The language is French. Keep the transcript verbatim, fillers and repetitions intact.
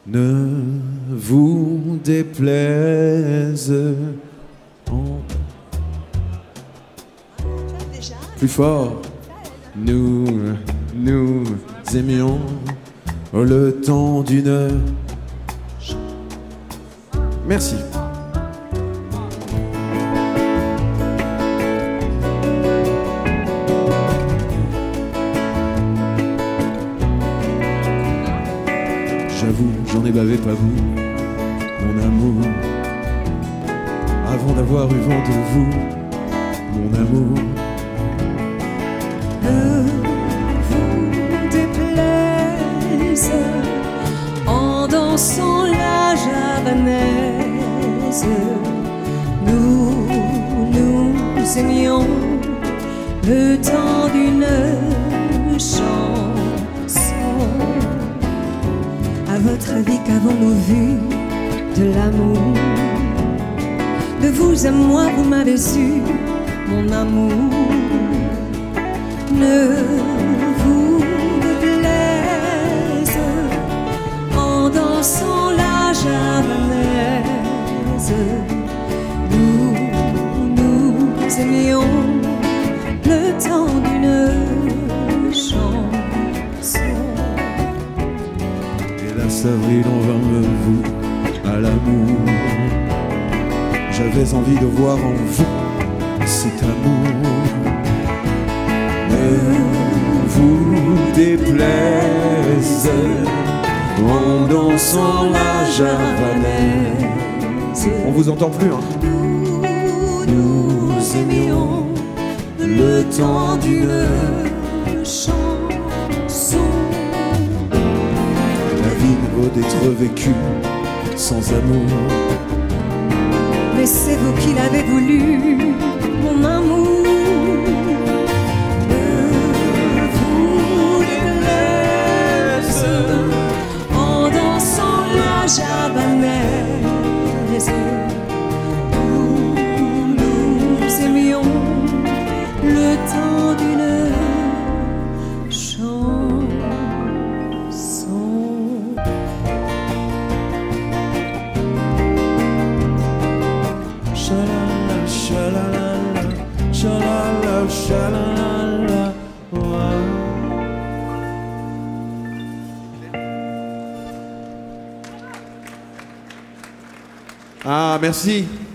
ne vous déplaise. En... Plus fort. Nous, nous aimions le temps d'une... Merci. J'avoue, j'en ai bavé pas vous, mon amour. Avant d'avoir eu vent de vous, mon amour. Ne vous déplaise en dansant la javanaise. Nous, nous aimions le temps d'une chanson. À votre avis, qu'avons-nous vu de l'amour? De vous à moi, vous m'avez su, mon amour. Ne vous déplaise en dansant la javanaise. Nous, nous aimions le temps d'une chanson. Hélas, avril, on vint me vous à l'amour. J'avais envie de voir en vous cet amour. Ne vous déplaise en dansant la javanaise. On vous entend plus, hein? Nous, nous aimions le temps d'une chanson. La vie ne vaut d'être vécue sans amour. Mais c'est vous qui l'avez voulu, mon amour. Ne vous déplaise en dansant la javanaise. Nous, nous aimions le temps d'une chanson. Sha-la-la, sha-la-la-la, sha-la-la, sha-la-la-la, ouais. Ah, merci.